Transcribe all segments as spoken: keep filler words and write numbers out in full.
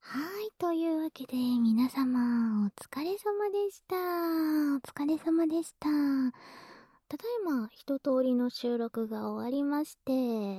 はい、というわけで皆様お疲れ様でした。お疲れ様でした。ただいま一通りの収録が終わりまして、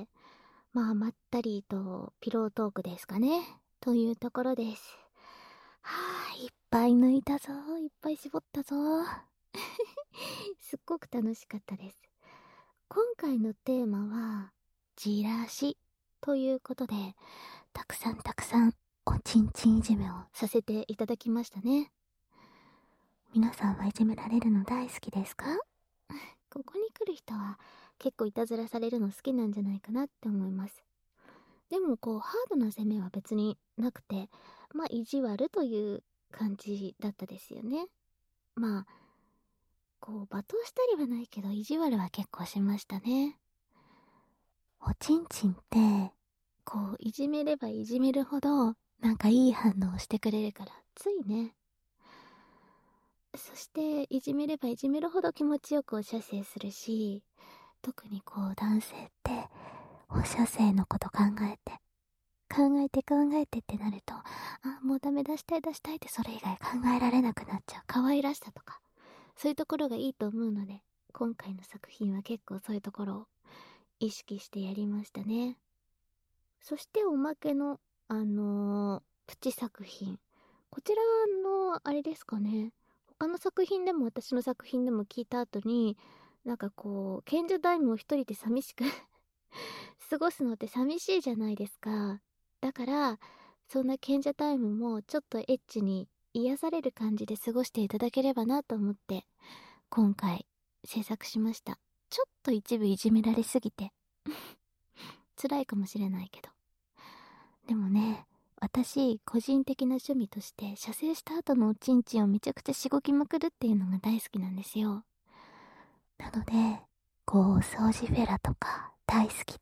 まあまったりとピロートークですかね。というところです。はぁ、いっぱい抜いたぞ。いっぱい絞ったぞ。すっごく楽しかったです。今回のテーマは、じらしということで、たくさんたくさんおちんちんいじめをさせていただきましたね。皆さんはいじめられるの大好きですか？ここに来る人は結構いたずらされるの好きなんじゃないかなって思います。でもこうハードな攻めは別になくて、まあ意地悪という感じだったですよね。まあこう罵倒したりはないけど意地悪は結構しましたね。おちんちんってこういじめればいじめるほどなんかいい反応をしてくれるからついね。そしていじめればいじめるほど気持ちよくお射精するし、特にこう男性ってお射精のこと考えて考えて考えてってなると、あ、もうダメ、出したい出したいってそれ以外考えられなくなっちゃう可愛らしさとか、そういうところがいいと思うので、今回の作品は結構そういうところを意識してやりましたね。そしておまけのあのープチ作品、こちらのあれですかね、他の作品でも私の作品でも聞いた後に、なんかこう賢者タイムを一人で寂しく過ごすのって寂しいじゃないですか。だからそんな賢者タイムもちょっとエッチに癒される感じで過ごしていただければなと思って今回制作しました。ちょっと一部いじめられすぎて辛いかもしれないけど、でもね、私個人的な趣味として射精した後のおちんちんをめちゃくちゃしごきまくるっていうのが大好きなんですよ。なのでこう掃除フェラとか大好きで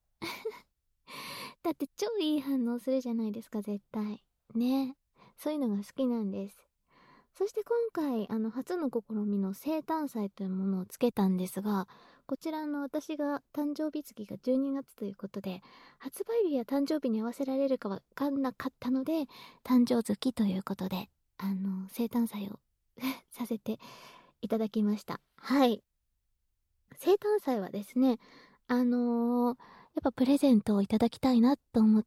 だって超いい反応するじゃないですか、絶対ね。そういうのが好きなんです。そして今回あの初の試みの生誕祭というものをつけたんですが、こちらの私が誕生日月がじゅうにがつということで、発売日や誕生日に合わせられるかわかんなかったので、誕生月ということであの生誕祭をさせていただきました。はい、生誕祭はですね、あのー、やっぱプレゼントをいただきたいなと思って、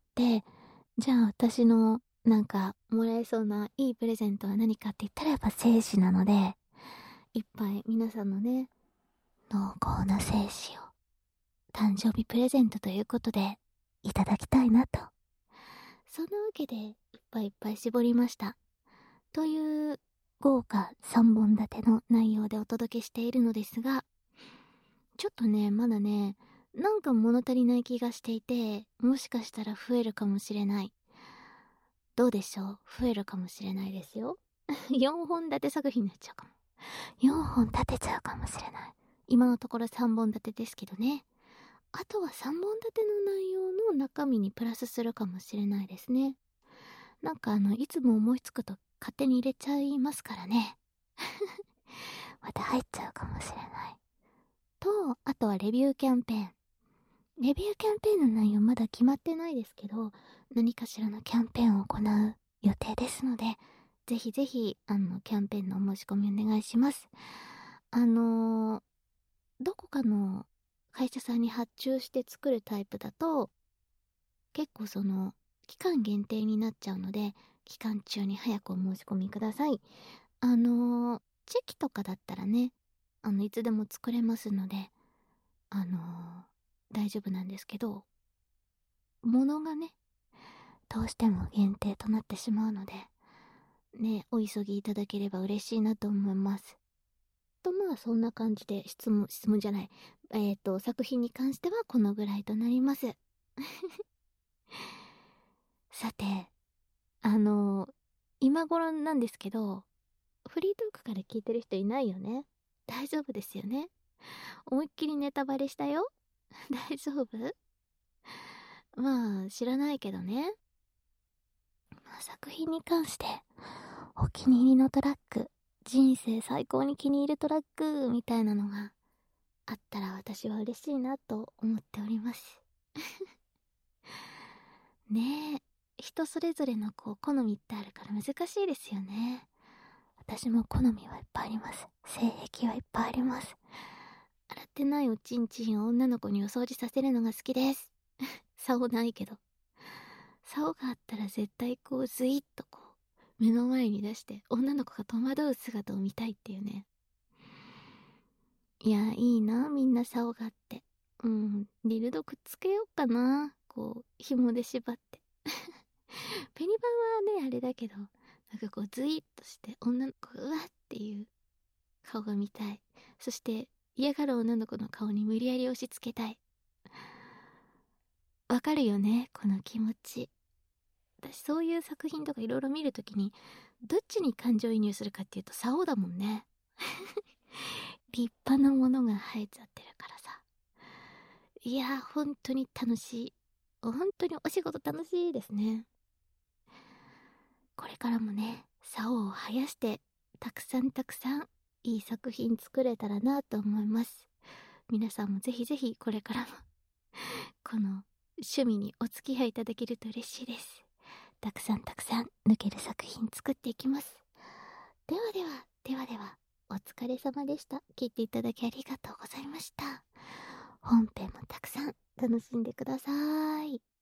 じゃあ私のなんかもらえそうないいプレゼントは何かって言ったらやっぱ精子なので、いっぱい皆さんのね、濃厚な精子を誕生日プレゼントということでいただきたいなと。そんなわけでいっぱいいっぱい絞りました。という豪華さんぼん立ての内容でお届けしているのですが、ちょっとね、まだね、なんか物足りない気がしていて、もしかしたら増えるかもしれない。どうでしょう、増えるかもしれないですよ。よんほん立て作品になっちゃうかも。よんほん立てちゃうかもしれない。今のところさんぼん立てですけどね。あとはさんぼん立ての内容の中身にプラスするかもしれないですね。なんかあの、いつも思いつくと勝手に入れちゃいますからね。また入っちゃうかもしれない。と、あとはレビューキャンペーン。レビューキャンペーンの内容まだ決まってないですけど、何かしらのキャンペーンを行う予定ですので、ぜひぜひ、あの、キャンペーンのお申し込みお願いします。あのー、どこかの会社さんに発注して作るタイプだと、結構その、期間限定になっちゃうので、期間中に早くお申し込みください。あのー、チェキとかだったらね、あの、いつでも作れますので、あのー、大丈夫なんですけど、物がね、どうしても限定となってしまうので、ね、お急ぎいただければ嬉しいなと思います。と、まあそんな感じで質問、質問じゃない、えっと、作品に関してはこのぐらいとなります。さて、あのー、今頃なんですけど、フリートークから聞いてる人いないよね？大丈夫ですよね？思いっきりネタバレしたよ。大丈夫？まあ、知らないけどね。まあ、作品に関して、お気に入りのトラック、人生最高に気に入るトラック、みたいなのがあったら私は嬉しいなと思っております。ね人それぞれのこう好みってあるから難しいですよね。私も好みはいっぱいあります。性癖はいっぱいあります。洗ってないおちんちんを女の子にお掃除させるのが好きです。竿ないけど。竿があったら絶対こうズイッとこう目の前に出して女の子が戸惑う姿を見たいっていうね。いや、いいな、みんな竿があって。うん、ディルドくっつけようかな。こう、紐で縛って。ペニバンはね、あれだけど、なんかこう、ズイッとして女の子がうわっていう顔が見たい。そして、嫌がる女の子の顔に無理やり押し付けたい。わかるよね、この気持ち。私、そういう作品とかいろいろ見るときに、どっちに感情移入するかっていうと、竿だもんね。立派なものが生えちゃってるからさ。いやー、本当に楽しい。本当にお仕事楽しいですね。これからもね、竿を生やして、たくさんたくさんいい作品作れたらなと思います。皆さんもぜひぜひこれからもこの趣味にお付き合いいただけると嬉しいです。たくさんたくさん抜ける作品作っていきます。ではでは、ではでは、お疲れ様でした。聞いていただきありがとうございました。本編もたくさん楽しんでください。